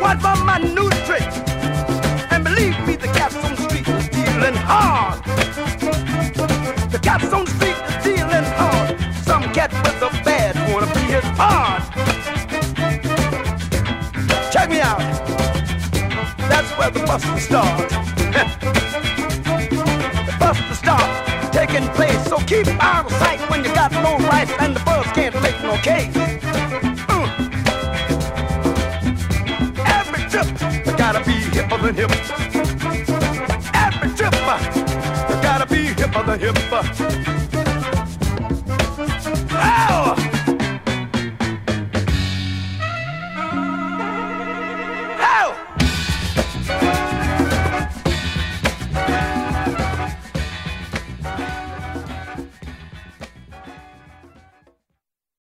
watch for my new trick. And believe me, the cats on the street is dealing hard. The cats on the street is dealing hard. Some cat with a bad wanna be his hard. Check me out. That's where the buster starts. The buster starts taking place. So keep out of sight when you got no rights and the buzz can't make no case. Every trip gotta be hipper than hip. Every trip gotta be hipper than hip.